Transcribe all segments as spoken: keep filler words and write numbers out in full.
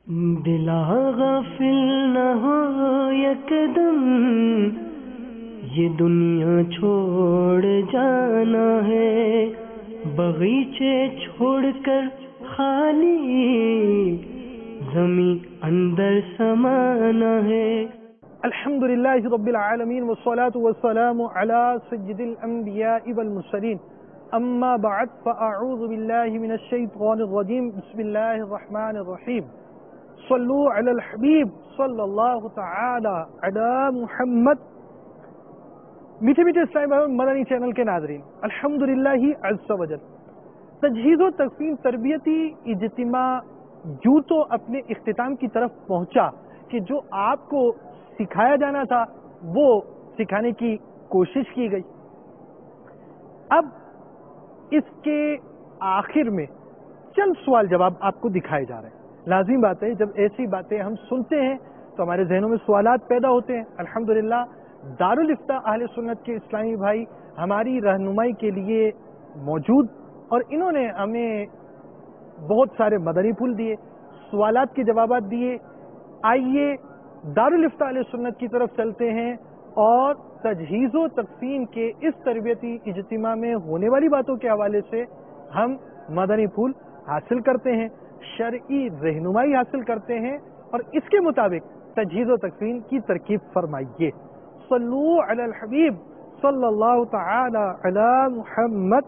دلا غافل نہ ہو یکدم، یہ دنیا چھوڑ جانا ہے، باغیچے چھوڑ کر خالی زمین اندر سمانا ہے۔ الحمدللہ رب العالمین والصلاة والسلام علی سید الانبیاء والمرسلین، اما بعد فاعوذ باللہ من الشیطان الرجیم، بسم اللہ الرحمن الرحیم، صلو علی الحبیب صلی اللہ تعالی علی محمد۔ میٹھے میٹھے اسلامی بھائیوں، مدنی چینل کے ناظرین، الحمدللہ عز و جل تجہیز و تقسیم تربیتی اجتماع یوں تو اپنے اختتام کی طرف پہنچا کہ جو آپ کو سکھایا جانا تھا وہ سکھانے کی کوشش کی گئی۔ اب اس کے آخر میں چند سوال جواب آپ کو دکھائے جا رہے ہیں۔ لازم بات ہے، جب ایسی باتیں ہم سنتے ہیں تو ہمارے ذہنوں میں سوالات پیدا ہوتے ہیں۔ الحمدللہ دارالافتاء اہل سنت کے اسلامی بھائی ہماری رہنمائی کے لیے موجود، اور انہوں نے ہمیں بہت سارے مدنی پھول دیے، سوالات کے جوابات دیے۔ آئیے دارالافتاء اہل سنت کی طرف چلتے ہیں اور تجہیز و تقسیم کے اس تربیتی اجتماع میں ہونے والی باتوں کے حوالے سے ہم مدنی پھول حاصل کرتے ہیں، شرعی رہنمائی حاصل کرتے ہیں، اور اس کے مطابق تجہیز و تقسیم کی ترکیب فرمائیے۔ صلو علی الحبیب صلی اللہ تعالی علی محمد۔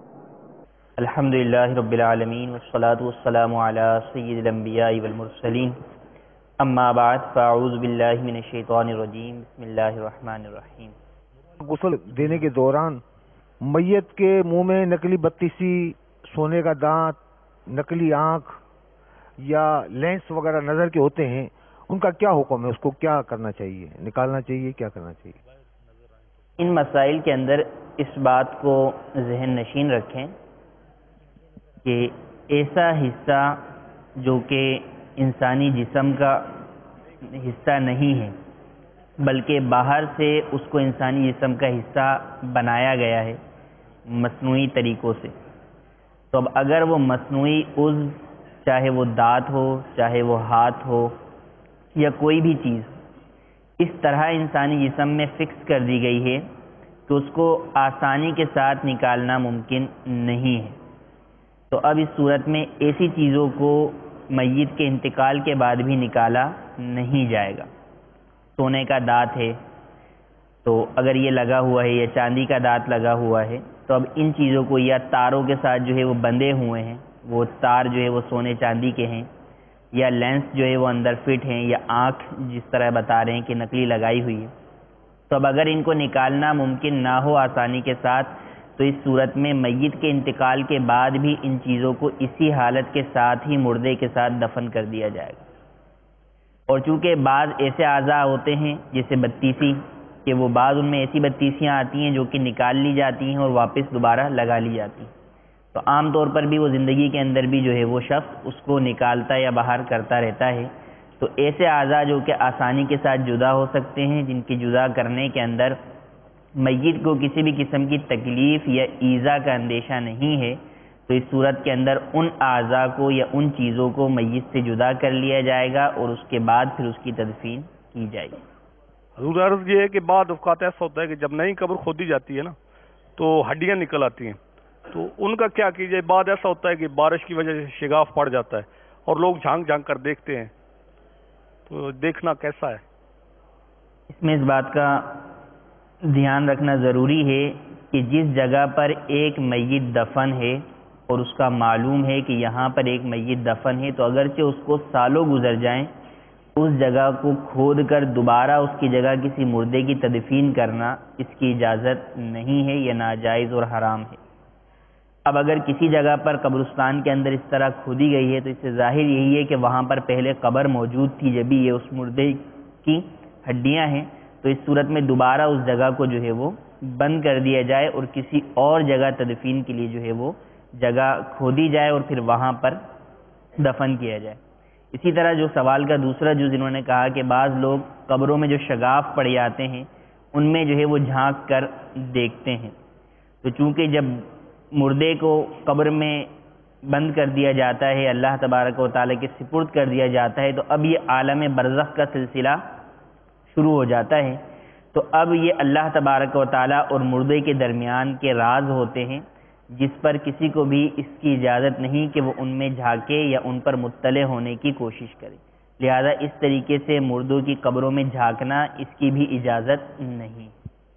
الحمدللہ رب العالمین والصلاة والسلام علی سید الانبیاء والمرسلین، اما بعد فاعوذ باللہ من الشیطان الرجیم، بسم اللہ الرحمن الرحیم۔ غسل دینے کے دوران میت کے منہ میں نقلی بتیسی، سونے کا دانت، نقلی آنکھ یا لینس وغیرہ نظر کے ہوتے ہیں، ان کا کیا حکم ہے؟ اس کو کیا کرنا چاہیے؟ نکالنا چاہیے؟ کیا کرنا چاہیے؟ ان مسائل کے اندر اس بات کو ذہن نشین رکھیں کہ ایسا حصہ جو کہ انسانی جسم کا حصہ نہیں ہے بلکہ باہر سے اس کو انسانی جسم کا حصہ بنایا گیا ہے مصنوعی طریقوں سے، تو اب اگر وہ مصنوعی عضو، چاہے وہ دانت ہو، چاہے وہ ہاتھ ہو یا کوئی بھی چیز، اس طرح انسانی جسم میں فکس کر دی گئی ہے تو اس کو آسانی کے ساتھ نکالنا ممکن نہیں ہے۔ تو اب اس صورت میں ایسی چیزوں کو میت کے انتقال کے بعد بھی نکالا نہیں جائے گا۔ سونے کا دانت ہے تو اگر یہ لگا ہوا ہے یا چاندی کا دانت لگا ہوا ہے تو اب ان چیزوں کو، یا تاروں کے ساتھ جو ہے وہ بندھے ہوئے ہیں، وہ تار جو ہے وہ سونے چاندی کے ہیں، یا لینس جو ہے وہ اندر فٹ ہیں، یا آنکھ جس طرح بتا رہے ہیں کہ نقلی لگائی ہوئی ہے، تو اب اگر ان کو نکالنا ممکن نہ ہو آسانی کے ساتھ تو اس صورت میں میت کے انتقال کے بعد بھی ان چیزوں کو اسی حالت کے ساتھ ہی مردے کے ساتھ دفن کر دیا جائے گا۔ اور چونکہ بعض ایسے اعضاء ہوتے ہیں جیسے بتیسی، کہ وہ بعض ان میں ایسی بتیسیاں آتی ہیں جو کہ نکال لی جاتی ہیں اور واپس دوبارہ لگا لی جاتی ہیں، تو عام طور پر بھی وہ زندگی کے اندر بھی جو ہے وہ شخص اس کو نکالتا یا باہر کرتا رہتا ہے۔ تو ایسے اعضاء جو کہ آسانی کے ساتھ جدا ہو سکتے ہیں، جن کی جدا کرنے کے اندر میت کو کسی بھی قسم کی تکلیف یا ایذا کا اندیشہ نہیں ہے، تو اس صورت کے اندر ان اعضاء کو یا ان چیزوں کو میت سے جدا کر لیا جائے گا اور اس کے بعد پھر اس کی تدفین کی جائے گی۔ حضور عرض یہ ہے کہ بعض اوقات ایسا ہوتا ہے کہ جب نئی قبر کھودی جاتی ہے نا تو ہڈیاں نکل آتی ہیں، تو ان کا کیا کیجیے؟ بعد ایسا ہوتا ہے کہ بارش کی وجہ سے شگاف پڑ جاتا ہے اور لوگ جھانک جھانک کر دیکھتے ہیں، تو دیکھنا کیسا ہے؟ اس میں اس بات کا دھیان رکھنا ضروری ہے کہ جس جگہ پر ایک میت دفن ہے اور اس کا معلوم ہے کہ یہاں پر ایک میت دفن ہے، تو اگرچہ اس کو سالوں گزر جائیں، اس جگہ کو کھود کر دوبارہ اس کی جگہ کسی مردے کی تدفین کرنا اس کی اجازت نہیں ہے، یہ ناجائز اور حرام ہے۔ اب اگر کسی جگہ پر قبرستان کے اندر اس طرح کھودی گئی ہے تو اس سے ظاہر یہی ہے کہ وہاں پر پہلے قبر موجود تھی، جبھی یہ اس مردے کی ہڈیاں ہیں، تو اس صورت میں دوبارہ اس جگہ کو جو ہے وہ بند کر دیا جائے اور کسی اور جگہ تدفین کے لیے جو ہے وہ جگہ کھودی جائے اور پھر وہاں پر دفن کیا جائے۔ اسی طرح جو سوال کا دوسرا جو جنہوں نے کہا کہ بعض لوگ قبروں میں جو شگاف پڑ جاتے ہیں ان میں جو ہے وہ جھانک کر دیکھتے ہیں، تو چونکہ جب مردے کو قبر میں بند کر دیا جاتا ہے، اللہ تبارک و تعالیٰ کے سپرد کر دیا جاتا ہے، تو اب یہ عالم برزخ کا سلسلہ شروع ہو جاتا ہے۔ تو اب یہ اللہ تبارک و تعالیٰ اور مردے کے درمیان کے راز ہوتے ہیں، جس پر کسی کو بھی اس کی اجازت نہیں کہ وہ ان میں جھانکے یا ان پر مطلع ہونے کی کوشش کرے، لہذا اس طریقے سے مردوں کی قبروں میں جھانکنا اس کی بھی اجازت نہیں۔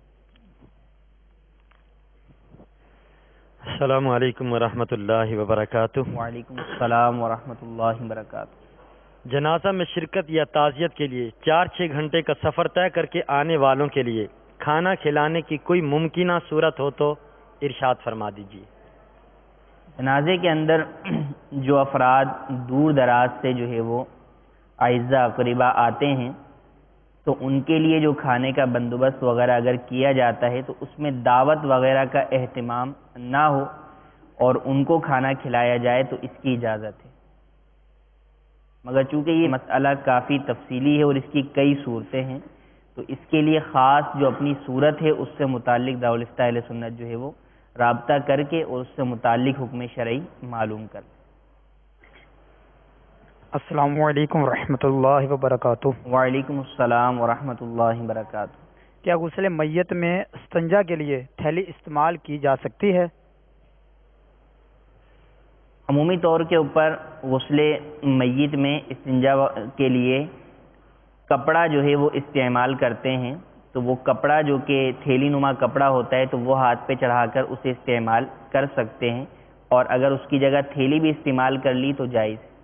السلام علیکم ورحمۃ اللہ وبرکاتہ۔ وعلیکم السلام ورحمۃ اللہ وبرکاتہ۔ جنازہ میں شرکت یا تعزیت کے لیے چار چھ گھنٹے کا سفر طے کر کے آنے والوں کے لیے کھانا کھلانے کی کوئی ممکنہ صورت ہو تو ارشاد فرما دیجیے۔ جنازے کے اندر جو افراد دور دراز سے جو ہے وہ اعزاء اقربا آتے ہیں، تو ان کے لیے جو کھانے کا بندوبست وغیرہ اگر کیا جاتا ہے تو اس میں دعوت وغیرہ کا اہتمام نہ ہو اور ان کو کھانا کھلایا جائے تو اس کی اجازت ہے، مگر چونکہ یہ مسئلہ کافی تفصیلی ہے اور اس کی کئی صورتیں ہیں، تو اس کے لیے خاص جو اپنی صورت ہے اس سے متعلق دارالفتہ اہل سنت جو ہے وہ رابطہ کر کے اور اس سے متعلق حکم شرعی معلوم کر لیں۔ السلام علیکم ورحمۃ اللہ وبرکاتہ۔ وعلیکم السلام ورحمۃ اللہ وبرکاتہ۔ کیا غسل میت میں استنجا کے لیے تھیلی استعمال کی جا سکتی ہے؟ عمومی طور کے اوپر غسل میت میں استنجا کے لیے کپڑا جو ہے وہ استعمال کرتے ہیں، تو وہ کپڑا جو کہ تھیلی نما کپڑا ہوتا ہے تو وہ ہاتھ پہ چڑھا کر اسے استعمال کر سکتے ہیں، اور اگر اس کی جگہ تھیلی بھی استعمال کر لی تو جائز ہے۔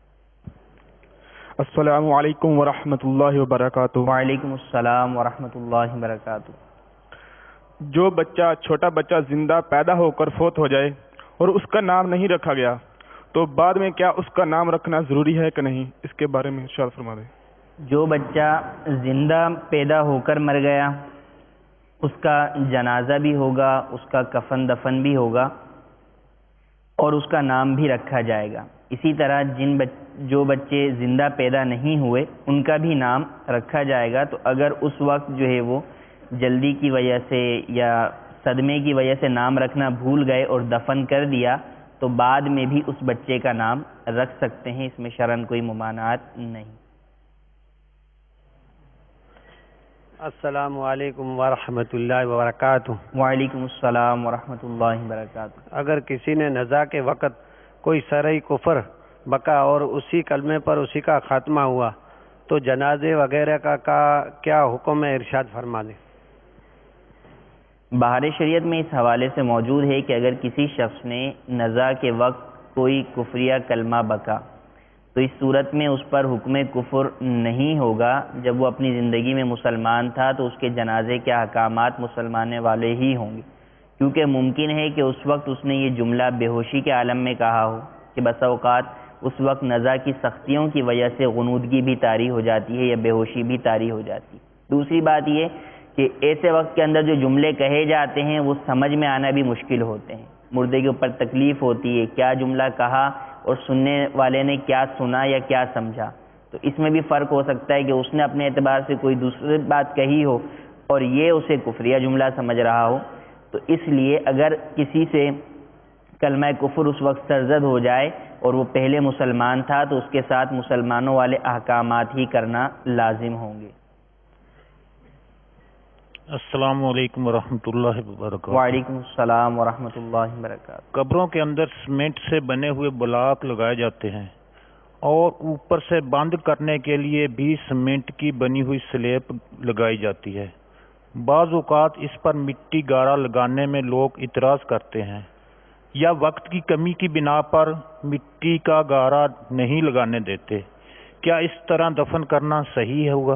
السلام علیکم ورحمۃ اللہ وبرکاتہ۔ وعلیکم السلام ورحمۃ اللہ وبرکاتہ۔ جو بچہ چھوٹا بچہ زندہ پیدا ہو کر فوت ہو جائے اور اس کا نام نہیں رکھا گیا تو بعد میں کیا اس کا نام رکھنا ضروری ہے کہ نہیں، اس کے بارے میں ارشاد فرما دیں۔ جو بچہ زندہ پیدا ہو کر مر گیا اس کا جنازہ بھی ہوگا، اس کا کفن دفن بھی ہوگا اور اس کا نام بھی رکھا جائے گا۔ اسی طرح جن بچ جو بچے زندہ پیدا نہیں ہوئے ان کا بھی نام رکھا جائے گا، تو اگر اس وقت جو ہے وہ جلدی کی وجہ سے یا صدمے کی وجہ سے نام رکھنا بھول گئے اور دفن کر دیا تو بعد میں بھی اس بچے کا نام رکھ سکتے ہیں، اس میں شرعاً کوئی ممانعت نہیں۔ السلام علیکم ورحمۃ اللہ وبرکاتہ۔ وعلیکم السلام ورحمۃ اللہ وبرکاتہ۔ اگر کسی نے نزا کے وقت کوئی شرعی کفر بکا اور اسی کلمے پر اسی کا خاتمہ ہوا تو جنازے وغیرہ کا, کا کیا حکم ہے، ارشاد فرما دیں۔ بہار شریعت میں اس حوالے سے موجود ہے کہ اگر کسی شخص نے نزا کے وقت کوئی کفریہ کلمہ بکا تو اس صورت میں اس پر حکم کفر نہیں ہوگا۔ جب وہ اپنی زندگی میں مسلمان تھا تو اس کے جنازے کے احکامات مسلمانے والے ہی ہوں گے، کیونکہ ممکن ہے کہ اس وقت اس نے یہ جملہ بے ہوشی کے عالم میں کہا ہو کہ بسا اوقات اس وقت نزا کی سختیوں کی وجہ سے غنودگی بھی طاری ہو جاتی ہے یا بے ہوشی بھی طاری ہو جاتی ہے۔ دوسری بات یہ کہ ایسے وقت کے اندر جو جملے کہے جاتے ہیں وہ سمجھ میں آنا بھی مشکل ہوتے ہیں، مردے کے اوپر تکلیف ہوتی ہے، کیا جملہ کہا اور سننے والے نے کیا سنا یا کیا سمجھا، تو اس میں بھی فرق ہو سکتا ہے کہ اس نے اپنے اعتبار سے کوئی دوسری بات کہی ہو اور یہ اسے کفریہ جملہ سمجھ رہا ہو۔ تو اس لیے اگر کسی سے کلمہ کفر اس وقت سرزد ہو جائے اور وہ پہلے مسلمان تھا تو اس کے ساتھ مسلمانوں والے احکامات ہی کرنا لازم ہوں گے۔ السلام علیکم ورحمۃ اللہ وبرکاتہ۔ وعلیکم السلام ورحمۃ اللہ وبرکاتہ۔ قبروں کے اندر سیمنٹ سے بنے ہوئے بلاک لگائے جاتے ہیں اور اوپر سے بند کرنے کے لیے بھی سیمنٹ کی بنی ہوئی سلیب لگائی جاتی ہے۔ بعض اوقات اس پر مٹی گارا لگانے میں لوگ اعتراض کرتے ہیں یا وقت کی کمی کی بنا پر مٹی کا گارا نہیں لگانے دیتے، کیا اس طرح دفن کرنا صحیح ہوگا؟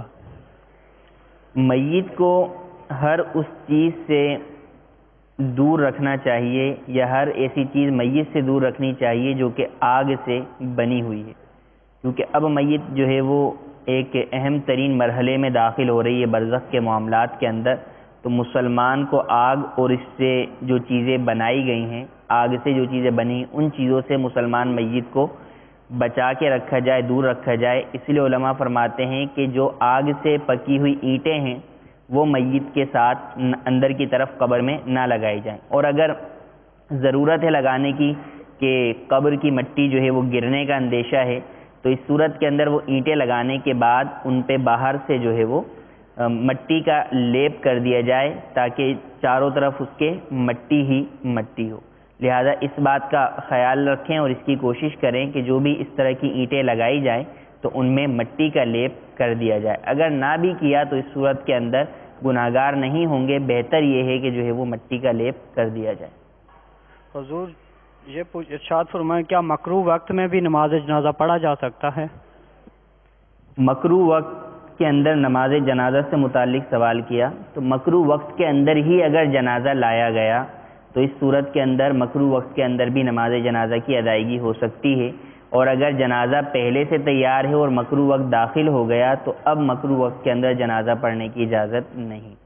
میت کو ہر اس چیز سے دور رکھنا چاہیے یا ہر ایسی چیز میت سے دور رکھنی چاہیے جو کہ آگ سے بنی ہوئی ہے، کیونکہ اب میت جو ہے وہ ایک اہم ترین مرحلے میں داخل ہو رہی ہے برزخ کے معاملات کے اندر، تو مسلمان کو آگ اور اس سے جو چیزیں بنائی گئی ہیں، آگ سے جو چیزیں بنی ان چیزوں سے مسلمان میت کو بچا کے رکھا جائے، دور رکھا جائے۔ اس لیے علماء فرماتے ہیں کہ جو آگ سے پکی ہوئی اینٹیں ہیں وہ میت کے ساتھ اندر کی طرف قبر میں نہ لگائی جائیں، اور اگر ضرورت ہے لگانے کی کہ قبر کی مٹی جو ہے وہ گرنے کا اندیشہ ہے، تو اس صورت کے اندر وہ اینٹیں لگانے کے بعد ان پہ باہر سے جو ہے وہ مٹی کا لیپ کر دیا جائے تاکہ چاروں طرف اس کے مٹی ہی مٹی ہو۔ لہذا اس بات کا خیال رکھیں اور اس کی کوشش کریں کہ جو بھی اس طرح کی اینٹیں لگائی جائیں تو ان میں مٹی کا لیپ کر دیا جائے۔ اگر نہ بھی کیا تو اس صورت کے اندر گناہگار نہیں ہوں گے، بہتر یہ ہے کہ جو ہے وہ مٹی کا لیپ کر دیا جائے۔ حضور یہ ارشاد فرمائیں کیا مکروہ وقت میں بھی نماز جنازہ پڑھا جا سکتا ہے؟ مکروہ وقت کے اندر نماز جنازہ سے متعلق سوال کیا، تو مکروہ وقت کے اندر ہی اگر جنازہ لایا گیا تو اس صورت کے اندر مکروہ وقت کے اندر بھی نماز جنازہ کی ادائیگی ہو سکتی ہے، اور اگر جنازہ پہلے سے تیار ہے اور مکروہ وقت داخل ہو گیا تو اب مکروہ وقت کے اندر جنازہ پڑھنے کی اجازت نہیں۔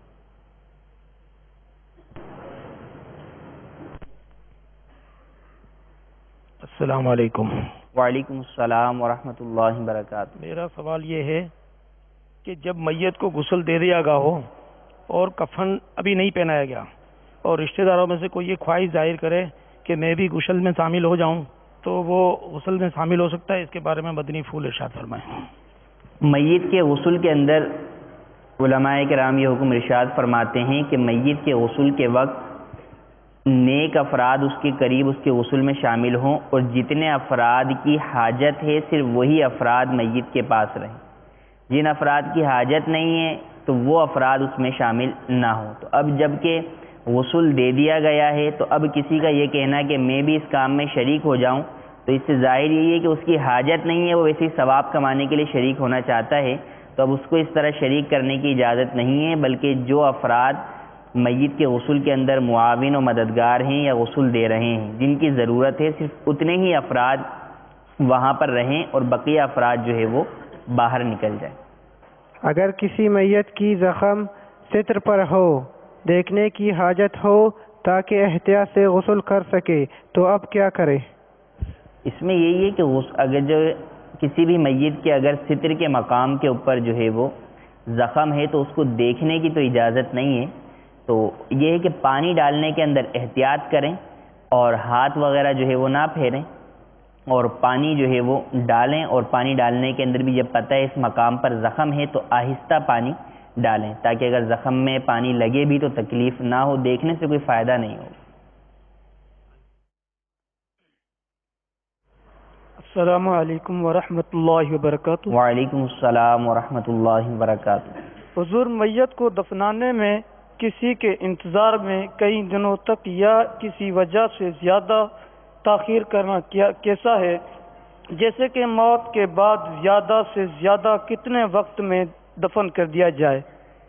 السلام علیکم۔ وعلیکم السلام ورحمۃ اللہ وبرکاتہ۔ میرا سوال یہ ہے کہ جب میت کو غسل دے دیا گیا ہو اور کفن ابھی نہیں پہنایا گیا اور رشتہ داروں میں سے کوئی یہ خواہش ظاہر کرے کہ میں بھی غسل میں شامل ہو جاؤں تو وہ غسل میں شامل ہو سکتا ہے؟ اس کے بارے میں مدنی پھول ارشاد فرمائیں۔ میت کے غسل کے اندر علماء کرام یہ حکم ارشاد فرماتے ہیں کہ میت کے غسل کے وقت نیک افراد اس کے قریب اس کے غسل میں شامل ہوں، اور جتنے افراد کی حاجت ہے صرف وہی افراد میت کے پاس رہیں۔ جن افراد کی حاجت نہیں ہے تو وہ افراد اس میں شامل نہ ہوں۔ تو اب جب کہ غسل دے دیا گیا ہے تو اب کسی کا یہ کہنا کہ میں بھی اس کام میں شریک ہو جاؤں، تو اس سے ظاہر یہی ہے کہ اس کی حاجت نہیں ہے، وہ ویسے ہی ثواب کمانے کے لیے شریک ہونا چاہتا ہے، تو اب اس کو اس طرح شریک کرنے کی اجازت نہیں ہے، بلکہ جو افراد میت کے غسل کے اندر معاون و مددگار ہیں یا غسل دے رہے ہیں، جن کی ضرورت ہے صرف اتنے ہی افراد وہاں پر رہیں اور بقیہ افراد جو ہے وہ باہر نکل جائیں۔ اگر کسی میت کی زخم ستر پر ہو، دیکھنے کی حاجت ہو تاکہ احتیاط سے غسل کر سکے تو اب کیا کرے؟ اس میں یہی ہے کہ اگر جو کسی بھی میت کے اگر ستر کے مقام کے اوپر جو ہے وہ زخم ہے تو اس کو دیکھنے کی تو اجازت نہیں ہے، تو یہ ہے کہ پانی ڈالنے کے اندر احتیاط کریں اور ہاتھ وغیرہ جو ہے وہ نہ پھیریں، اور پانی جو ہے وہ ڈالیں، اور پانی ڈالنے کے اندر بھی جب پتہ ہے اس مقام پر زخم ہے تو آہستہ پانی ڈالیں تاکہ اگر زخم میں پانی لگے بھی تو تکلیف نہ ہو، دیکھنے سے کوئی فائدہ نہیں ہو۔ السلام علیکم ورحمۃ اللہ وبرکاتہ۔ وعلیکم السلام ورحمۃ اللہ وبرکاتہ۔ حضور میت کو دفنانے میں کسی کے انتظار میں کئی دنوں تک یا کسی وجہ سے زیادہ تاخیر کرنا کیا کیسا ہے؟ جیسے کہ موت کے بعد زیادہ سے زیادہ کتنے وقت میں دفن کر دیا جائے؟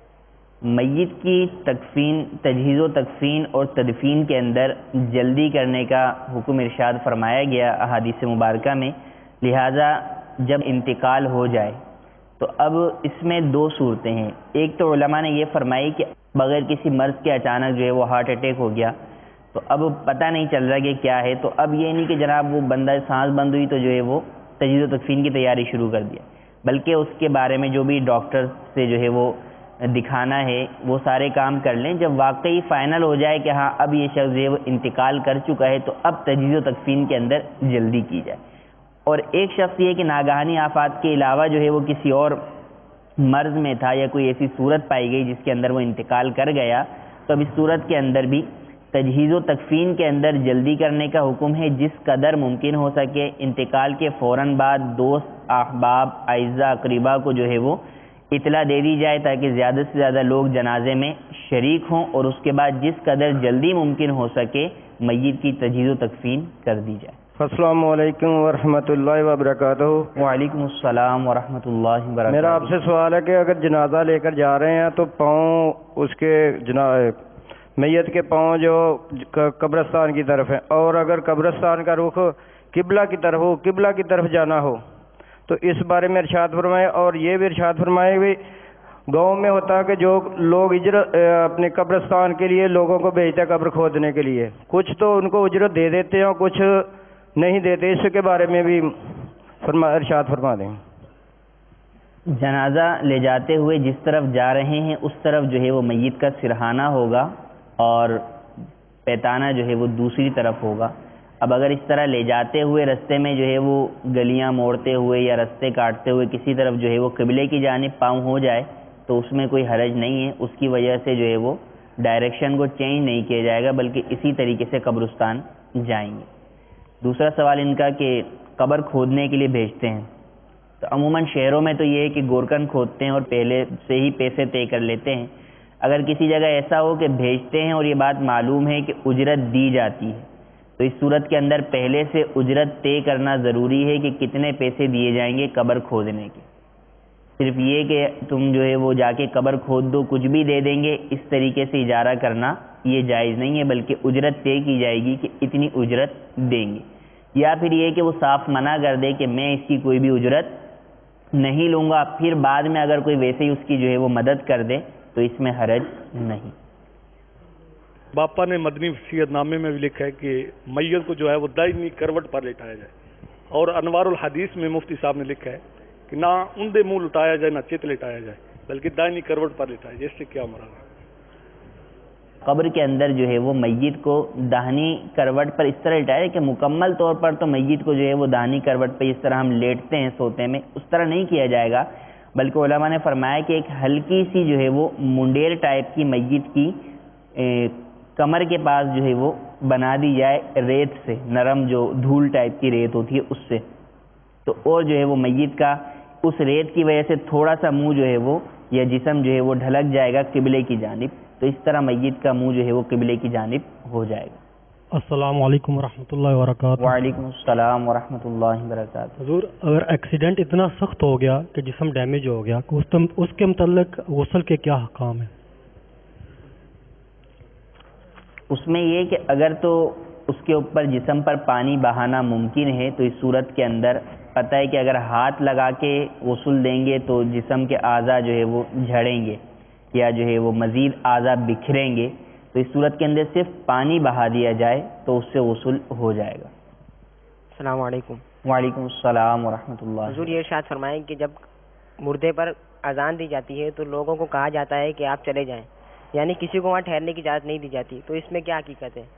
میت کی تکفین، تجہیز و تکفین اور تدفین کے اندر جلدی کرنے کا حکم ارشاد فرمایا گیا احادیث مبارکہ میں، لہذا جب انتقال ہو جائے تو اب اس میں دو صورتیں ہیں۔ ایک تو علماء نے یہ فرمائی کہ بغیر کسی مرض کے اچانک جو ہے وہ ہارٹ اٹیک ہو گیا تو اب پتہ نہیں چل رہا کہ کیا ہے، تو اب یہ نہیں کہ جناب وہ بندہ سانس بند ہوئی تو جو ہے وہ تجہیز و تکفین کی تیاری شروع کر دیا، بلکہ اس کے بارے میں جو بھی ڈاکٹر سے جو ہے وہ دکھانا ہے وہ سارے کام کر لیں۔ جب واقعی فائنل ہو جائے کہ ہاں اب یہ شخص جو ہے وہ انتقال کر چکا ہے تو اب تجہیز و تکفین کے اندر جلدی کی جائے۔ اور ایک شخص یہ کہ ناگہانی آفات کے علاوہ جو ہے وہ کسی اور مرض میں تھا یا کوئی ایسی صورت پائی گئی جس کے اندر وہ انتقال کر گیا، تو اب اس صورت کے اندر بھی تجہیز و تکفین کے اندر جلدی کرنے کا حکم ہے۔ جس قدر ممکن ہو سکے انتقال کے فوراً بعد دوست، احباب، اعزاء، اقربا کو جو ہے وہ اطلاع دے دی جائے تاکہ زیادہ سے زیادہ لوگ جنازے میں شریک ہوں، اور اس کے بعد جس قدر جلدی ممکن ہو سکے میت کی تجہیز و تکفین کر دی جائے۔ السلام علیکم ورحمۃ اللہ وبرکاتہ۔ وعلیکم السلام ورحمۃ اللہ وبرکاتہ۔ میرا آپ سے سوال ہے کہ اگر جنازہ لے کر جا رہے ہیں تو پاؤں اس کے میت کے پاؤں جو قبرستان کی طرف ہے، اور اگر قبرستان کا رخ قبلہ کی طرف ہو، قبلہ کی طرف جانا ہو تو اس بارے میں ارشاد فرمائے، اور یہ بھی ارشاد فرمائے کہ گاؤں میں ہوتا ہے کہ جو لوگ اجرت اپنے قبرستان کے لیے لوگوں کو بھیجتے ہیں قبر کھودنے کے لیے، کچھ تو ان کو اجرت دے دیتے ہیں اور کچھ نہیں دیتے، اس کے بارے میں بھی فرما ارشاد فرما دیں۔ جنازہ لے جاتے ہوئے جس طرف جا رہے ہیں اس طرف جو ہے وہ میت کا سرہانہ ہوگا اور پیتانہ جو ہے وہ دوسری طرف ہوگا۔ اب اگر اس طرح لے جاتے ہوئے رستے میں جو ہے وہ گلیاں موڑتے ہوئے یا رستے کاٹتے ہوئے کسی طرف جو ہے وہ قبلے کی جانب پاؤں ہو جائے تو اس میں کوئی حرج نہیں ہے، اس کی وجہ سے جو ہے وہ ڈائریکشن کو چینج نہیں کیا جائے گا بلکہ اسی طریقے سے قبرستان جائیں گے۔ دوسرا سوال ان کا کہ قبر کھودنے کے لیے بھیجتے ہیں، تو عموماً شہروں میں تو یہ ہے کہ گورکن کھودتے ہیں اور پہلے سے ہی پیسے طے کر لیتے ہیں۔ اگر کسی جگہ ایسا ہو کہ بھیجتے ہیں اور یہ بات معلوم ہے کہ اجرت دی جاتی ہے تو اس صورت کے اندر پہلے سے اجرت طے کرنا ضروری ہے کہ کتنے پیسے دیے جائیں گے قبر کھودنے کے۔ صرف یہ کہ تم جو ہے وہ جا کے قبر کھود دو کچھ بھی دے دیں گے، اس طریقے سے اجارہ کرنا یہ جائز نہیں ہے، بلکہ اجرت طے کی جائے گی کہ اتنی اجرت دیں گے، یا پھر یہ کہ وہ صاف منع کر دے کہ میں اس کی کوئی بھی اجرت نہیں لوں گا، پھر بعد میں اگر کوئی ویسے ہی اس کی جو ہے وہ مدد کر دے تو اس میں حرج نہیں۔ باپا نے مدنی وصیت نامے میں بھی لکھا ہے کہ میت کو جو ہے وہ دائمی کروٹ پر لٹایا جائے، اور انوار الحدیث میں مفتی صاحب نے لکھا ہے کہ نہ اندے منہ لٹایا جائے نہ چت لٹایا جائے بلکہ دائمی کروٹ پر لٹایا جائے۔ اس سے کیا مراد ہے؟ قبر کے اندر جو ہے وہ میت کو داہنی کروٹ پر اس طرح لٹایا کہ مکمل طور پر تو میت کو جو ہے وہ داہنی کروٹ پہ اس طرح ہم لیٹتے ہیں سوتے میں اس طرح نہیں کیا جائے گا، بلکہ علماء نے فرمایا کہ ایک ہلکی سی جو ہے وہ منڈیر ٹائپ کی میت کی کمر کے پاس جو ہے وہ بنا دی جائے ریت سے، نرم جو دھول ٹائپ کی ریت ہوتی ہے اس سے، تو اور جو ہے وہ میت کا اس ریت کی وجہ سے تھوڑا سا منہ جو ہے وہ یا جسم جو ہے وہ ڈھلک جائے گا قبلے کی جانب، تو اس طرح میت کا منہ جو ہے وہ قبلے کی جانب ہو جائے گا۔ السلام علیکم ورحمۃ اللہ وبرکاتہ۔ وعلیکم السلام ورحمۃ اللہ وبرکاتہ۔ حضور، اگر ایکسیڈنٹ اتنا سخت ہو گیا کہ جسم ڈیمیج ہو گیا اس کے متعلق غسل کے کیا حکام ہیں؟ اس میں یہ کہ اگر تو اس کے اوپر جسم پر پانی بہانا ممکن ہے تو اس صورت کے اندر پتہ ہے کہ اگر ہاتھ لگا کے غسل دیں گے تو جسم کے اعضاء جو ہے وہ جھڑیں گے یا جو ہے وہ مزید اعضاء بکھریں گے، تو اس صورت کے اندر صرف پانی بہا دیا جائے تو اس سے غسل ہو جائے گا۔ السلام علیکم۔ وعلیکم السلام ورحمۃ اللہ۔ حضور، یہ ارشاد فرمائیں کہ جب مردے پر اذان دی جاتی ہے تو لوگوں کو کہا جاتا ہے کہ آپ چلے جائیں، یعنی کسی کو وہاں ٹھہرنے کی اجازت نہیں دی جاتی، تو اس میں کیا حقیقت ہے؟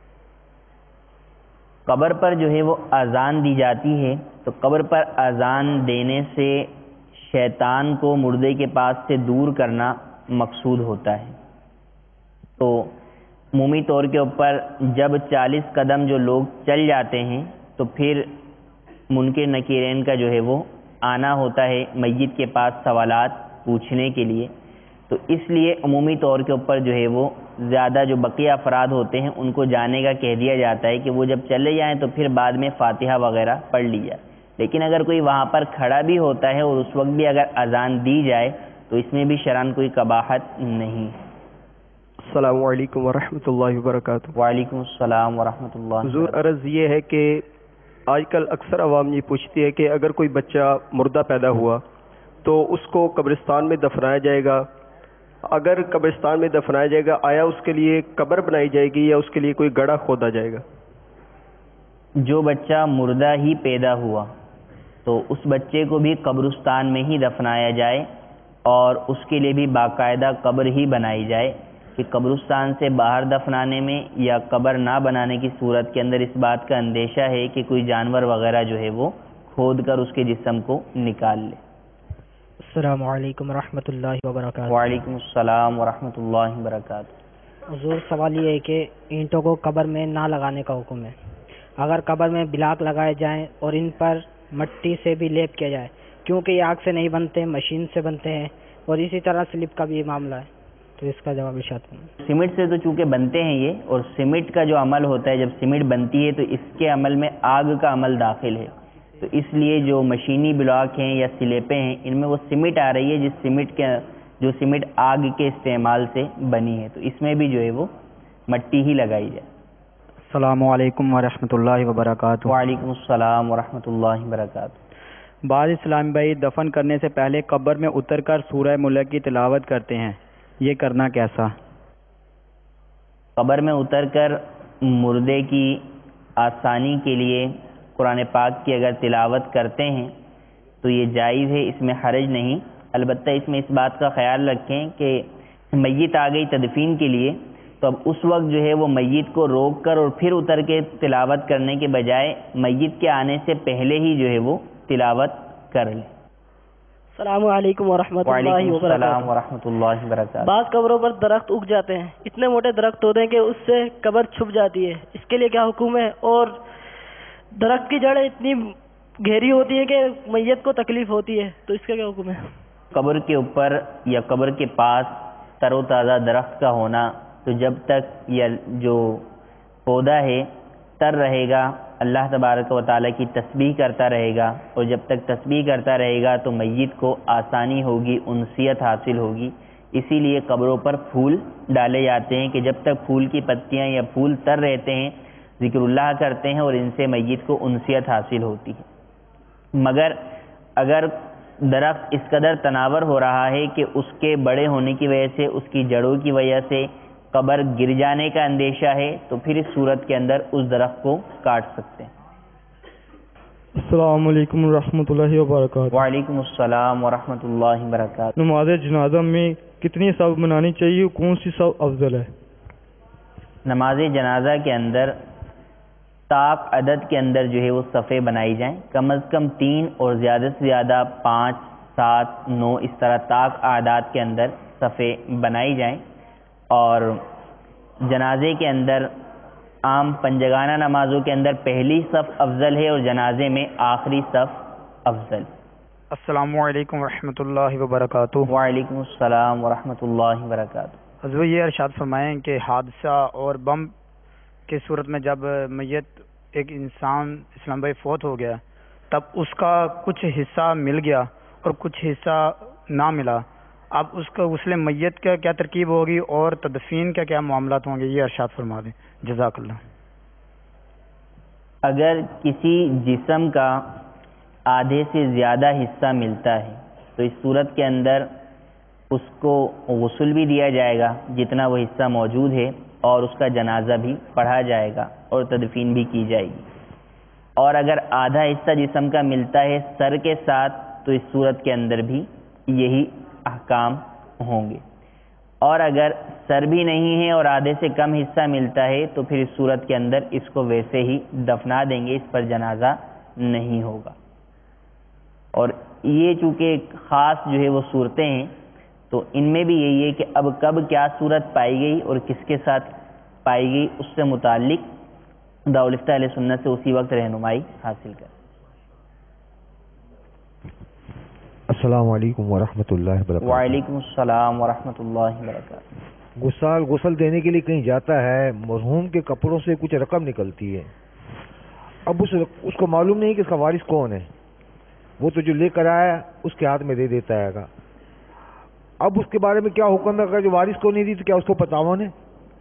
قبر پر جو ہے وہ اذان دی جاتی ہے تو قبر پر اذان دینے سے شیطان کو مردے کے پاس سے دور کرنا مقصود ہوتا ہے، تو عمومی طور کے اوپر جب چالیس قدم جو لوگ چل جاتے ہیں تو پھر منکر نکیرین کا جو ہے وہ آنا ہوتا ہے میت کے پاس سوالات پوچھنے کے لیے، تو اس لیے عمومی طور کے اوپر جو ہے وہ زیادہ جو بقیہ افراد ہوتے ہیں ان کو جانے کا کہہ دیا جاتا ہے کہ وہ جب چلے جائیں تو پھر بعد میں فاتحہ وغیرہ پڑھ لی جائے، لیکن اگر کوئی وہاں پر کھڑا بھی ہوتا ہے اور اس وقت بھی اگر اذان دی جائے تو اس میں بھی شرعاً کوئی قباحت نہیں۔ السلام علیکم ورحمۃ اللہ وبرکاتہ۔ وعلیکم السلام ورحمۃ اللہ۔ حضور، عرض یہ ہے کہ آج کل اکثر عوام یہ پوچھتی ہے کہ اگر کوئی بچہ مردہ پیدا ہوا تو اس کو قبرستان میں دفنایا جائے گا، اگر قبرستان میں دفنایا جائے گا آیا اس کے لیے قبر بنائی جائے گی یا اس کے لیے کوئی گڑھا کھودا جائے گا؟ جو بچہ مردہ ہی پیدا ہوا تو اس بچے کو بھی قبرستان میں ہی دفنایا جائے اور اس کے لیے بھی باقاعدہ قبر ہی بنائی جائے، کہ قبرستان سے باہر دفنانے میں یا قبر نہ بنانے کی صورت کے اندر اس بات کا اندیشہ ہے کہ کوئی جانور وغیرہ جو ہے وہ کھود کر اس کے جسم کو نکال لے۔ السلام علیکم ورحمۃ اللہ وبرکاتہ۔ وعلیکم السلام ورحمۃ اللہ وبرکاتہ۔ حضور، سوال یہ ہے کہ اینٹوں کو قبر میں نہ لگانے کا حکم ہے، اگر قبر میں بلاک لگائے جائیں اور ان پر مٹی سے بھی لیپ کیا جائے، کیونکہ یہ آگ سے نہیں بنتے، مشین سے بنتے ہیں، اور اسی طرح سلپ کا بھی یہ معاملہ ہے، تو اس کا جواب ارشاد کریں۔ سیمنٹ سے تو چونکہ بنتے ہیں یہ، اور سیمنٹ کا جو عمل ہوتا ہے جب سیمنٹ بنتی ہے تو اس کے عمل میں آگ کا عمل داخل ہے، تو اس لیے جو مشینی بلاک ہیں یا سلیپیں ہیں ان میں وہ سیمنٹ آ رہی ہے جس سیمنٹ کے جو سیمنٹ آگ کے استعمال سے بنی ہے، تو اس میں بھی جو ہے وہ مٹی ہی لگائی جائے۔ السلام علیکم ورحمۃ اللہ وبرکاتہ۔ وعلیکم السلام ورحمۃ اللہ وبرکاتہ۔ بعض اسلام بھائی دفن کرنے سے پہلے قبر میں اتر کر سورہ ملک کی تلاوت کرتے ہیں، یہ کرنا کیسا؟ قبر میں اتر کر مردے کی آسانی کے لیے قرآن پاک کی اگر تلاوت کرتے ہیں تو یہ جائز ہے، اس میں حرج نہیں، البتہ اس میں اس بات کا خیال رکھیں کہ میت آ گئی تدفین کے لیے تو اب اس وقت جو ہے وہ میت کو روک کر اور پھر اتر کے تلاوت کرنے کے بجائے میت کے آنے سے پہلے ہی جو ہے وہ تلاوت کر لیں۔ السلام علیکم ورحمۃ اللہ وعلیکم وبرکاتہ۔ السلام ورحمۃ اللہ وبرکاتہ۔ بعض قبروں پر درخت اگ جاتے ہیں، اتنے موٹے درخت ہوتے ہیں کہ اس سے قبر چھپ جاتی ہے، اس کے لیے کیا حکم ہے؟ اور درخت کی جڑیں اتنی گہری ہوتی ہیں کہ میت کو تکلیف ہوتی ہے، تو اس کا کیا حکم ہے؟ قبر کے اوپر یا قبر کے پاس تر و تازہ درخت کا ہونا، تو جب تک یہ جو پودا ہے تر رہے گا، اللہ تبارک و تعالیٰ کی تسبیح کرتا رہے گا، اور جب تک تسبیح کرتا رہے گا تو میت کو آسانی ہوگی، انسیت حاصل ہوگی۔ اسی لیے قبروں پر پھول ڈالے جاتے ہیں کہ جب تک پھول کی پتیاں یا پھول تر رہتے ہیں ذکر اللہ کرتے ہیں اور ان سے میت کو انسیت حاصل ہوتی ہے۔ مگر اگر درخت اس قدر تناور ہو رہا ہے کہ اس کے بڑے ہونے کی وجہ سے، اس کی جڑوں کی وجہ سے قبر گر جانے کا اندیشہ ہے، تو پھر اس صورت کے اندر اس درخت کو کاٹ سکتے ہیں۔ السلام علیکم ورحمۃ اللہ وبرکاتہ۔ وعلیکم السلام ورحمۃ اللہ وبرکاتہ۔ نماز جنازہ میں کتنی صف بنانی چاہیے، کون سی صف افضل ہے؟ نماز جنازہ کے اندر طاق عدد کے اندر جو ہے وہ صفیں بنائی جائیں، کم از کم تین اور زیادہ سے زیادہ پانچ سات نو اس طرح طاق اعداد کے اندر صفیں بنائی جائیں، اور جنازے کے اندر عام پنجگانہ نمازوں کے اندر پہلی صف افضل ہے اور جنازے میں آخری صف افضل۔ السلام علیکم ورحمۃ اللہ وبرکاتہ۔ وعلیکم السلام ورحمۃ اللہ وبرکاتہ۔ حضور یہ ارشاد فرمائیں کہ حادثہ اور بم کی صورت میں جب میت ایک انسان اسلام بھائی فوت ہو گیا، تب اس کا کچھ حصہ مل گیا اور کچھ حصہ نہ ملا، اب اس کا غسل میت کا کیا ترکیب ہوگی اور تدفین کا کیا معاملات ہوں گے، یہ ارشاد فرما دیں، جزاک اللہ۔ اگر کسی جسم کا آدھے سے زیادہ حصہ ملتا ہے تو اس صورت کے اندر اس کو غسل بھی دیا جائے گا جتنا وہ حصہ موجود ہے، اور اس کا جنازہ بھی پڑھا جائے گا اور تدفین بھی کی جائے گی۔ اور اگر آدھا حصہ جسم کا ملتا ہے سر کے ساتھ تو اس صورت کے اندر بھی یہی احکام ہوں گے، اور اگر سر بھی نہیں ہے اور آدھے سے کم حصہ ملتا ہے تو پھر اس صورت کے اندر اس کو ویسے ہی دفنا دیں گے، اس پر جنازہ نہیں ہوگا۔ اور یہ چونکہ خاص جو ہے وہ صورتیں ہیں تو ان میں بھی یہی ہے کہ اب کب کیا صورت پائی گئی اور کس کے ساتھ پائی گئی، اس سے متعلق دارالفتہ اہل سنت سے اسی وقت رہنمائی حاصل کریں۔ السلام علیکم ورحمۃ اللہ وبرکاتہ۔ وعلیکم السلام ورحمۃ اللہ وبرکاتہ۔ غسل غسل دینے کے لیے کہیں جاتا ہے، مرحوم کے کپڑوں سے کچھ رقم نکلتی ہے، اب اس اس کو معلوم نہیں کہ اس کا وارث کون ہے، وہ تو جو لے کر آیا اس کے ہاتھ میں دے دیتا ہے گا، اب اس کے بارے میں کیا حکم ہے؟ اگر جو وارث کو نہیں دی تو کیا اس کو پتاوا ہے؟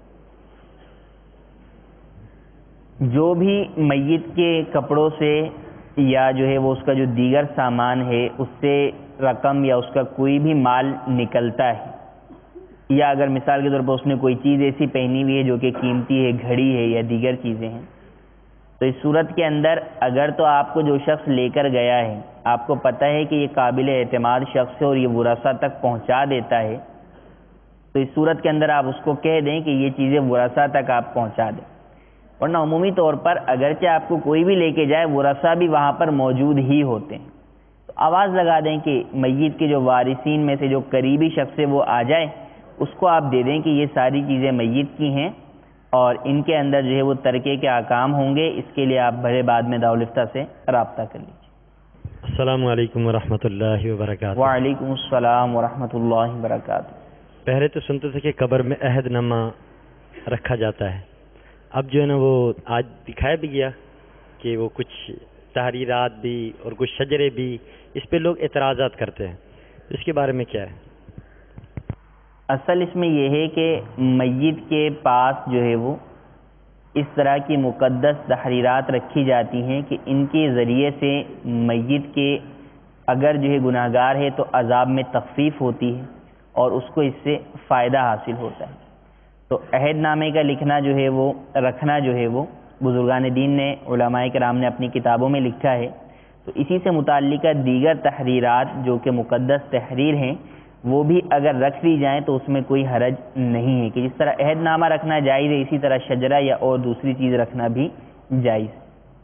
جو بھی میت کے کپڑوں سے یا جو ہے وہ اس کا جو دیگر سامان ہے اس سے رقم یا اس کا کوئی بھی مال نکلتا ہے، یا اگر مثال کے طور پر اس نے کوئی چیز ایسی پہنی ہوئی ہے جو کہ قیمتی ہے، گھڑی ہے یا دیگر چیزیں ہیں، تو اس صورت کے اندر اگر تو آپ کو جو شخص لے کر گیا ہے آپ کو پتہ ہے کہ یہ قابل اعتماد شخص ہے اور یہ ورثہ تک پہنچا دیتا ہے، تو اس صورت کے اندر آپ اس کو کہہ دیں کہ یہ چیزیں ورثہ تک آپ پہنچا دیں۔ ورنہ عمومی طور پر اگرچہ آپ کو کوئی بھی لے کے جائے ورثہ بھی وہاں پر موجود ہی ہوتے ہیں، تو آواز لگا دیں کہ میت کے جو وارثین میں سے جو قریبی شخص ہے وہ آ جائے، اس کو آپ دے دیں کہ یہ ساری چیزیں میت کی ہیں اور ان کے اندر جو ہے وہ ترکے کے احکام ہوں گے، اس کے لیے آپ بڑے بعد میں دارالفتہ سے رابطہ کر لیجیے۔ السلام علیکم ورحمۃ اللہ وبرکاتہ۔ وعلیکم السلام ورحمۃ اللہ وبرکاتہ۔ پہلے تو سنتے تھے کہ قبر میں عہد نامہ رکھا جاتا ہے، اب جو ہے نا وہ آج دکھایا بھی گیا کہ وہ کچھ تحریرات بھی اور کچھ شجرے بھی، اس پہ لوگ اعتراضات کرتے ہیں، اس کے بارے میں کیا ہے؟ اصل اس میں یہ ہے کہ میت کے پاس جو ہے وہ اس طرح کی مقدس تحریرات رکھی جاتی ہیں کہ ان کے ذریعے سے میت کے اگر جو ہے گناہ گار ہے تو عذاب میں تخفیف ہوتی ہے اور اس کو اس سے فائدہ حاصل ہوتا ہے۔ تو عہد نامے کا لکھنا جو ہے وہ رکھنا جو ہے وہ بزرگان دین نے، علماء کرام نے اپنی کتابوں میں لکھا ہے، تو اسی سے متعلقہ دیگر تحریرات جو کہ مقدس تحریر ہیں وہ بھی اگر رکھ لی جائیں تو اس میں کوئی حرج نہیں ہے کہ جس طرح عہد نامہ رکھنا جائز ہے اسی طرح شجرہ یا اور دوسری چیز رکھنا بھی جائز ہے۔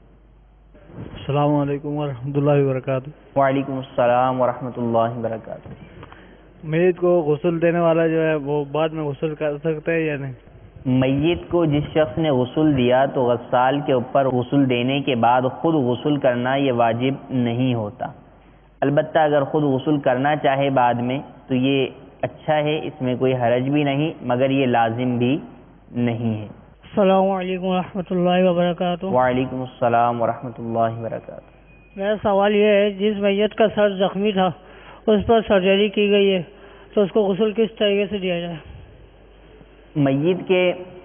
السلام علیکم ورحمۃ اللہ وبرکاتہ۔ وعلیکم السلام ورحمۃ اللہ وبرکاتہ۔ میت کو غسل دینے والا جو ہے وہ بعد میں غسل کر سکتا ہے یا نہیں؟ میت کو جس شخص نے غسل دیا تو غسال کے اوپر غسل دینے کے بعد خود غسل کرنا یہ واجب نہیں ہوتا، البتہ اگر خود غسل کرنا چاہے بعد میں تو یہ اچھا ہے، اس میں کوئی حرج بھی نہیں، مگر یہ لازم بھی نہیں ہے۔ السلام علیکم ورحمۃ اللہ وبرکاتہ۔ وعلیکم السلام ورحمۃ اللہ وبرکاتہ۔ میرا سوال یہ ہے، جس میت کا سر زخمی تھا اس پر سرجری کی گئی ہے تو اس کو غسل کس طریقے سے دیا جائے؟ میت کے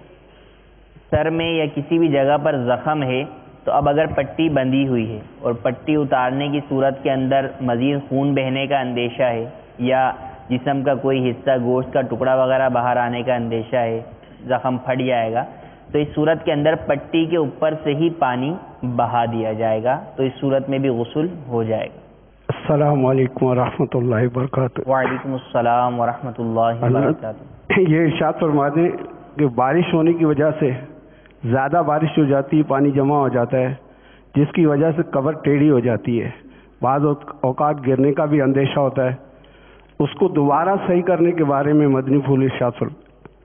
سر میں یا کسی بھی جگہ پر زخم ہے تو اب اگر پٹی بندھی ہوئی ہے اور پٹی اتارنے کی صورت کے اندر مزید خون بہنے کا اندیشہ ہے یا جسم کا کوئی حصہ گوشت کا ٹکڑا وغیرہ باہر آنے کا اندیشہ ہے، زخم پھٹ جائے گا، تو اس صورت کے اندر پٹی کے اوپر سے ہی پانی بہا دیا جائے گا، تو اس صورت میں بھی غسل ہو جائے گا۔ السلام علیکم ورحمۃ اللہ وبرکاتہ۔ وعلیکم السلام ورحمۃ اللہ وبرکاتہ۔ یہ ارشاد فرما دیں کہ بارش ہونے کی وجہ سے زیادہ بارش ہو جاتی ہے، پانی جمع ہو جاتا ہے، جس کی وجہ سے قبر ٹیڑھی ہو جاتی ہے، بعض اوقات گرنے کا بھی اندیشہ ہوتا ہے، اس کو دوبارہ صحیح کرنے کے بارے میں مدنی پھول ارشاد فرما۔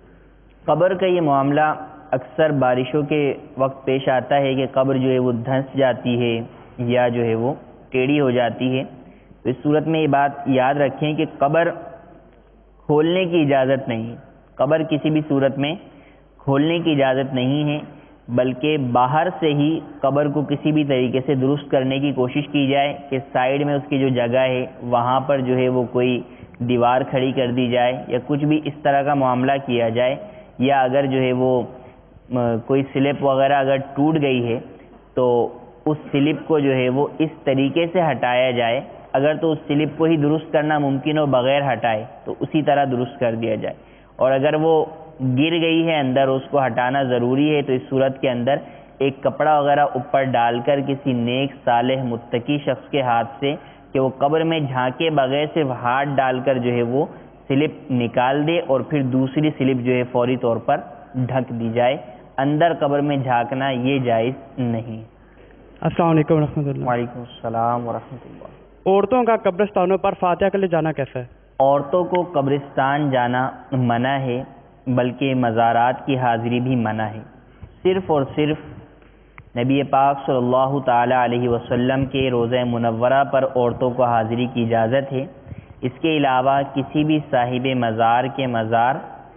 قبر کا یہ معاملہ اکثر بارشوں کے وقت پیش آتا ہے کہ قبر جو ہے وہ دھنس جاتی ہے یا جو ہے وہ ٹیڑھی ہو جاتی ہے، تو اس صورت میں یہ بات یاد رکھیں کہ قبر کھولنے کی اجازت نہیں ہے، قبر کسی بھی صورت میں کھولنے کی اجازت نہیں ہے، بلکہ باہر سے ہی قبر کو کسی بھی طریقے سے درست کرنے کی کوشش کی جائے کہ سائیڈ میں اس کی جو جگہ ہے وہاں پر جو ہے وہ کوئی دیوار کھڑی کر دی جائے یا کچھ بھی اس طرح کا معاملہ کیا جائے، یا اگر جو ہے وہ کوئی سلپ وغیرہ اگر ٹوٹ گئی ہے تو اس سلپ کو جو ہے وہ اس طریقے سے ہٹایا جائے، اگر تو اس سلپ کو ہی درست کرنا ممکن ہو بغیر ہٹائے تو اسی طرح درست کر دیا جائے، اور اگر وہ گر گئی ہے اندر اس کو ہٹانا ضروری ہے تو اس صورت کے اندر ایک کپڑا وغیرہ اوپر ڈال کر کسی نیک صالح متقی شخص کے ہاتھ سے کہ وہ قبر میں جھانکے بغیر صرف ہاتھ ڈال کر جو ہے وہ سلپ نکال دے اور پھر دوسری سلپ جو ہے فوری طور پر ڈھک دی جائے، اندر قبر میں جھانکنا یہ جائز نہیں۔ السلام علیکم ورحمۃ اللہ۔ وعلیکم السلام ورحمۃ اللہ۔ عورتوں کا قبرستانوں پر فاتحہ کے لیے جانا کیسا ہے؟ عورتوں کو قبرستان جانا منع ہے، بلکہ مزارات کی حاضری بھی منع ہے، صرف اور صرف نبی پاک صلی اللہ تعالی علیہ وسلم کے روضہ منورہ پر عورتوں کو حاضری کی اجازت ہے، اس کے علاوہ کسی بھی صاحب مزار کے مزار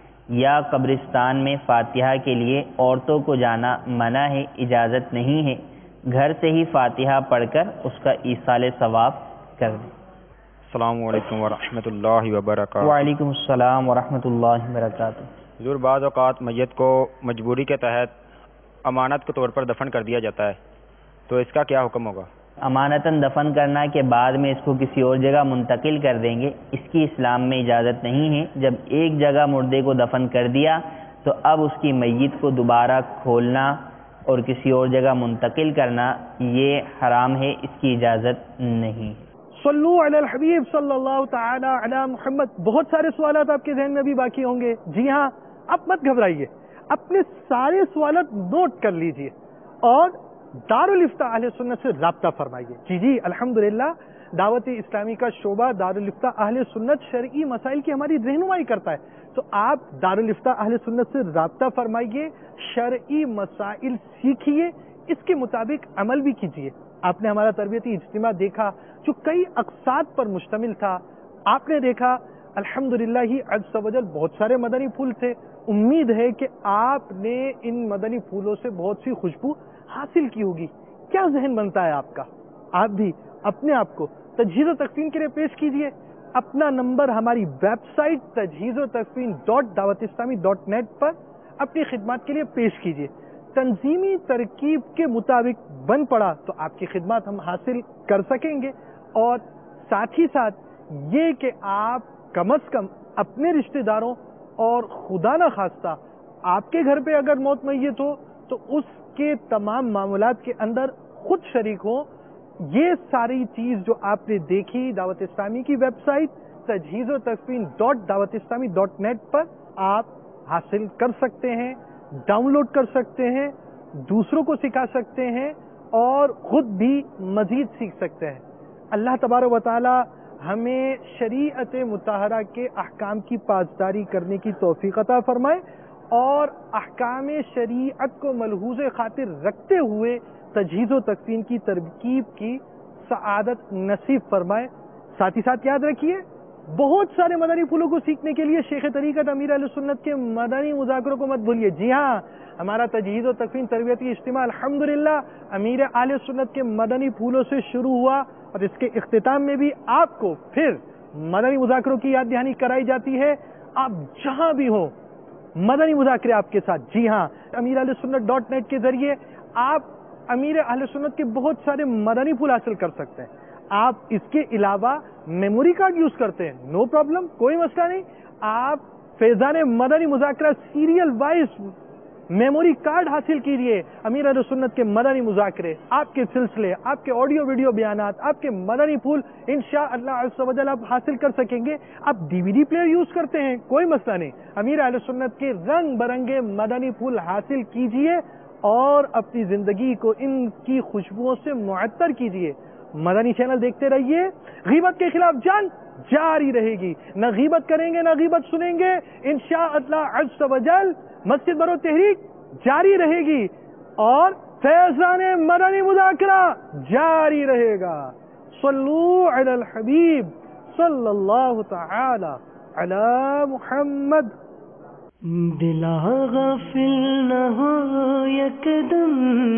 یا قبرستان میں فاتحہ کے لیے عورتوں کو جانا منع ہے، اجازت نہیں ہے، گھر سے ہی فاتحہ پڑھ کر اس کا ایصال ثواب کر دیں۔ السلام علیکم ورحمۃ اللہ وبرکاتہ۔ وعلیکم السلام ورحمۃ اللہ وبرکاتہ۔ حضور، بعض اوقات میت کو مجبوری کے تحت امانت کے طور پر دفن کر دیا جاتا ہے، تو اس کا کیا حکم ہوگا؟ امانتاً دفن کرنا کے بعد میں اس کو کسی اور جگہ منتقل کر دیں گے، اس کی اسلام میں اجازت نہیں ہے۔ جب ایک جگہ مردے کو دفن کر دیا تو اب اس کی میت کو دوبارہ کھولنا اور کسی اور جگہ منتقل کرنا یہ حرام ہے، اس کی اجازت نہیں۔ صلو علی الحبیب صلی اللہ تعالی علی محمد۔ بہت سارے سوالات آپ کے ذہن میں بھی باقی ہوں گے، جی ہاں، اب مت گھبرائیے، اپنے سارے سوالات نوٹ کر لیجئے اور دارالفتاء اہل سنت سے رابطہ فرمائیے۔ جی جی الحمدللہ، دعوت اسلامی کا شعبہ دارالفتاء اہل سنت شرعی مسائل کی ہماری رہنمائی کرتا ہے، تو آپ دارالفتاء اہل سنت سے رابطہ فرمائیے، شرعی مسائل سیکھیے، اس کے مطابق عمل بھی کیجیے۔ آپ نے ہمارا تربیتی اجتماع دیکھا جو کئی اقساط پر مشتمل تھا، آپ نے دیکھا الحمدللہ ہی عز و جل بہت سارے مدنی پھول تھے۔ امید ہے کہ آپ نے ان مدنی پھولوں سے بہت سی خوشبو حاصل کی ہوگی۔ کیا ذہن بنتا ہے آپ کا؟ آپ بھی اپنے آپ کو تجہیز و تکفین کے لیے پیش کیجئے۔ اپنا نمبر ہماری ویب سائٹ تجہیز و تکفین ڈاٹ دعوت اسلامی ڈاٹ نیٹ پر اپنی خدمات کے لیے پیش کیجئے۔ تنظیمی ترکیب کے مطابق بن پڑا تو آپ کی خدمات ہم حاصل کر سکیں گے، اور ساتھ ہی ساتھ یہ کہ آپ کم از کم اپنے رشتہ داروں اور خدا نہ خواستہ آپ کے گھر پہ اگر موت میت ہو تو اس کے تمام معاملات کے اندر خود شریک ہوں۔ یہ ساری چیز جو آپ نے دیکھی دعوت اسلامی کی ویب سائٹ تجہیز و تکفین ڈاٹ دعوت اسلامی ڈاٹ نیٹ پر آپ حاصل کر سکتے ہیں، ڈاؤن لوڈ کر سکتے ہیں، دوسروں کو سکھا سکتے ہیں اور خود بھی مزید سیکھ سکتے ہیں۔ اللہ تبارک و تعالی ہمیں شریعت مطہرہ کے احکام کی پاسداری کرنے کی توفیق عطا فرمائے اور احکام شریعت کو ملحوظ خاطر رکھتے ہوئے تجہیز و تکفین کی ترکیب کی سعادت نصیب فرمائے۔ ساتھ ہی ساتھ یاد رکھیے، بہت سارے مدنی پھولوں کو سیکھنے کے لیے شیخ طریقت امیر اہل سنت کے مدنی مذاکروں کو مت بھولیے۔ جی ہاں، ہمارا تجہیز و تکفین تربیتی اجتماع الحمدللہ امیر اہل سنت کے مدنی پھولوں سے شروع ہوا اور اس کے اختتام میں بھی آپ کو پھر مدنی مذاکروں کی یاد دہانی کرائی جاتی ہے۔ آپ جہاں بھی ہوں مدنی مذاکرے آپ کے ساتھ۔ جی ہاں، امیر اہل سنت ڈاٹ نیٹ کے ذریعے آپ امیر اہل سنت کے بہت سارے مدنی پھول حاصل کر سکتے ہیں۔ آپ اس کے علاوہ میموری کارڈ یوز کرتے ہیں، نو پرابلم، کوئی مسئلہ نہیں۔ آپ فیضان مدنی مذاکرہ سیریل وائز میموری کارڈ حاصل کیجیے۔ امیر اہل سنت کے مدنی مذاکرے، آپ کے سلسلے، آپ کے آڈیو ویڈیو بیانات، آپ کے مدنی پھول انشاءاللہ عز و جل آپ حاصل کر سکیں گے۔ آپ D V D player use کرتے ہیں، کوئی مسئلہ نہیں، امیر اہل سنت کے رنگ برنگے مدنی پھول حاصل کیجیے اور اپنی زندگی کو ان کی خوشبوؤں سے معطر کیجیے۔ مدنی چینل دیکھتے رہیے، غیبت کے خلاف جنگ جاری رہے گی، نہ غیبت کریں گے نہ غیبت سنیں گے، انشاءاللہ عز و جل مسجد برو تحریک جاری رہے گی اور فیضان مدنی مذاکرہ جاری رہے گا۔ صلو علی الحبیب صلی اللہ تعالی علی محمد۔ دلا غافل نہ ہو یکدم،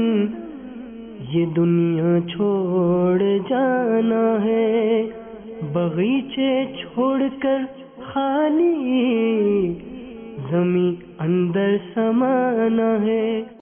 یہ دنیا چھوڑ جانا ہے، باغیچے چھوڑ کر خالی زمیں اندر سمانا ہے۔